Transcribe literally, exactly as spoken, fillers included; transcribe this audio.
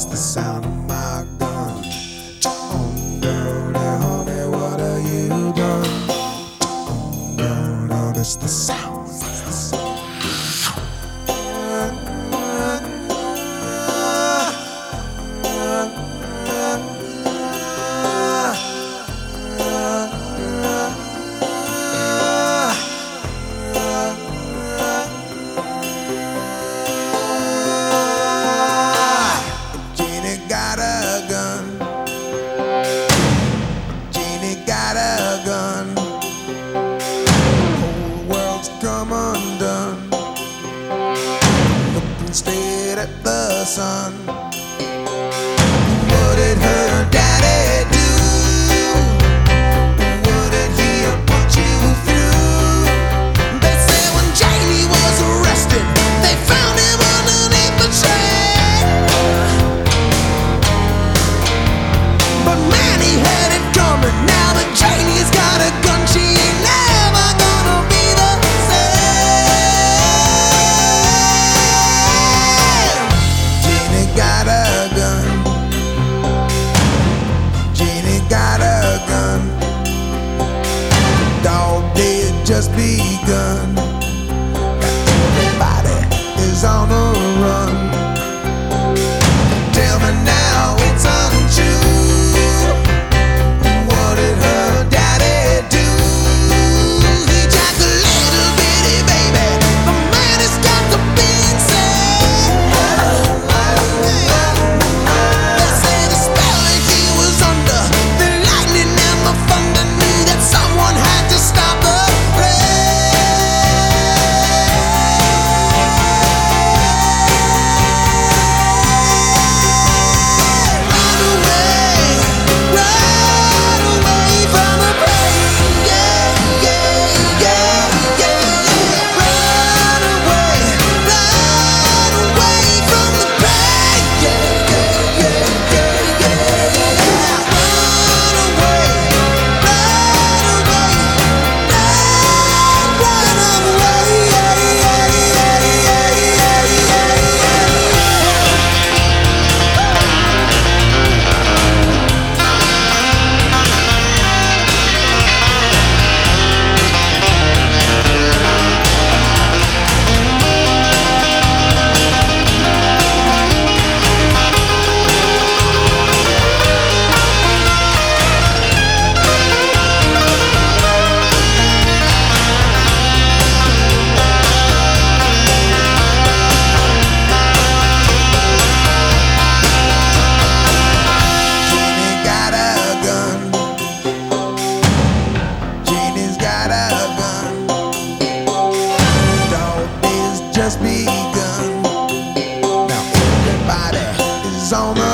It's the sound of my gun. Oh, girl, honey, what have you done? Oh, girl, it's the sound. It's the sound. Come undone, looking straight at the sun. What did her daddy do? What did he put you through? They say when Jamie was arrested, they found him underneath the train. But man, he had it coming. Now that Janie's got a gun, she ain't never gonna be the just begun. Everybody is on the run. Tell me now it's untrue. What did her daddy do? He jacked a little bitty baby. The man has got to be insane. They say the spell that he was under, the lightning and the thunder knew that someone had to stop the just begun. Now everybody is on the